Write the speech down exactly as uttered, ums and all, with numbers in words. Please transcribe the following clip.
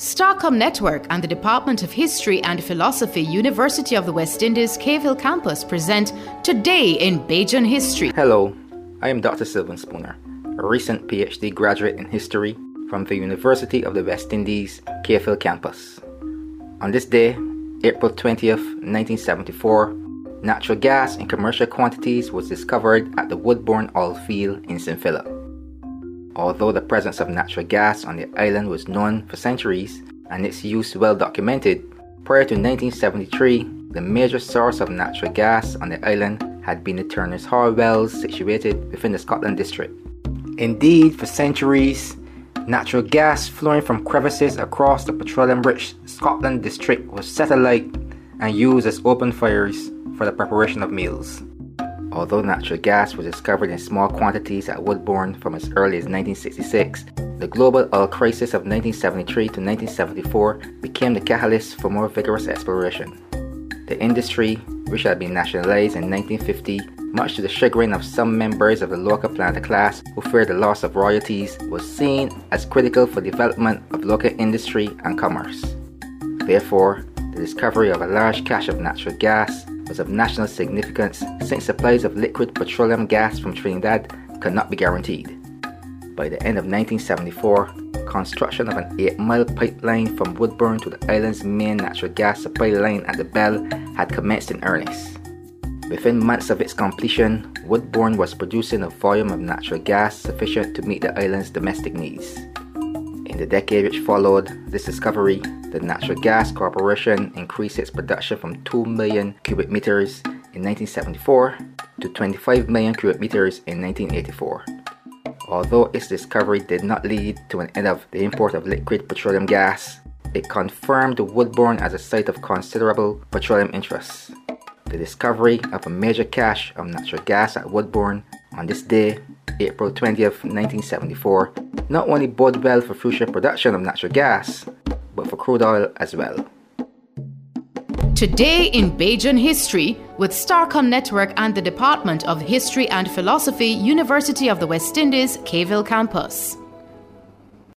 Starcom Network and the Department of History and Philosophy, University of the West Indies, Cave Hill Campus present Today in Bajan History. Hello, I am Doctor Sylvan Spooner, a recent PhD graduate in history from the University of the West Indies, Cave Hill Campus. On this day, April twentieth, nineteen seventy-four, natural gas in commercial quantities was discovered at the Woodbourne oil field in Saint Philip. Although the presence of natural gas on the island was known for centuries and its use well documented, prior to nineteen seventy-three, the major source of natural gas on the island had been the Turner's Hall wells situated within the Scotland district. Indeed, for centuries, natural gas flowing from crevices across the petroleum-rich Scotland district was set alight and used as open fires for the preparation of meals. Although natural gas was discovered in small quantities at Woodbourne from as early as nineteen sixty-six, the global oil crisis of nineteen seventy-three to nineteen seventy-four became the catalyst for more vigorous exploration. The industry, which had been nationalized in nineteen fifty, much to the chagrin of some members of the local planter class who feared the loss of royalties, was seen as critical for development of local industry and commerce. Therefore, the discovery of a large cache of natural gas was of national significance since supplies of liquid petroleum gas from Trinidad could not be guaranteed. By the end of nineteen seventy-four, construction of an eight-mile pipeline from Woodbourne to the island's main natural gas supply line at the Bell had commenced in earnest. Within months of its completion, Woodbourne was producing a volume of natural gas sufficient to meet the island's domestic needs. In the decade which followed this discovery, the Natural Gas Corporation increased its production from two million cubic meters in nineteen seventy-four to twenty-five million cubic meters in nineteen eighty-four. Although its discovery did not lead to an end of the import of liquid petroleum gas, it confirmed Woodbourne as a site of considerable petroleum interests. The discovery of a major cache of natural gas at Woodbourne on this day, April twentieth, nineteen seventy-four, not only bode well for future production of natural gas, but for crude oil as well. Today in Bajan History with Starcom Network and the Department of History and Philosophy, University of the West Indies, Cave Hill Campus.